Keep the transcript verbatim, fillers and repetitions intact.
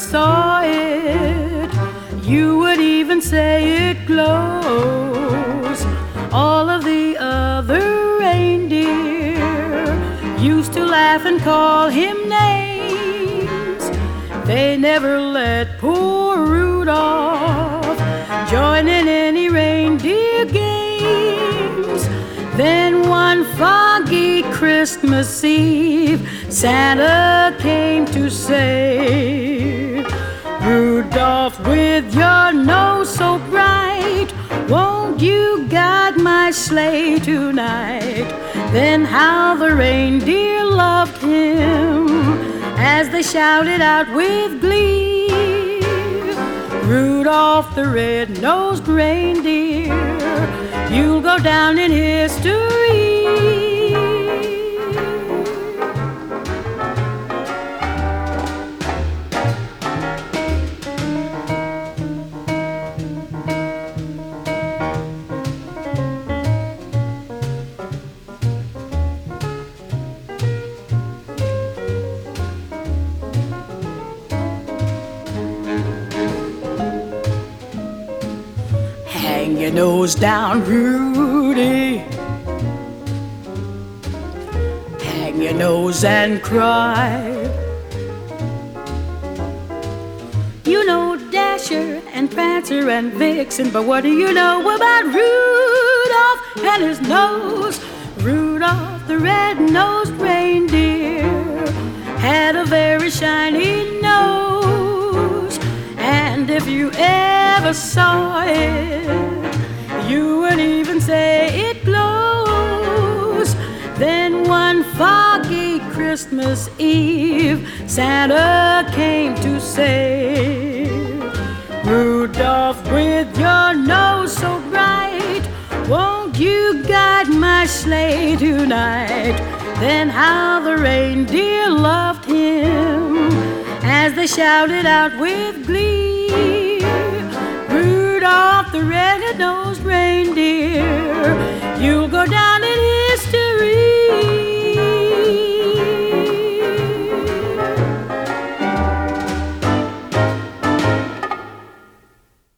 saw it, you would even say it glows. All of the other reindeer used to laugh and call him names. They never let poor Rudolph join in any reindeer games. Then one foggy Christmas Eve, Santa came to say, Rudolph, with your nose so bright, won't you guide my sleigh tonight? Then how the reindeer loved him as they shouted out with glee, Rudolph the red-nosed reindeer, you'll go down in history. Hang your nose down, Rudy. Hang your nose and cry. You know Dasher and Prancer and Vixen, but what do you know about Rudolph and his nose? Rudolph the red-nosed reindeer had a very shiny nose, and if you ever saw it, you would even say it glows. Then one foggy Christmas Eve, Santa came to say, Rudolph, with your nose so bright, won't you guide my sleigh tonight? Then how the reindeer loved him as they shouted out with glee, Rudolph the red-nosed reindeer, you'll go down in history.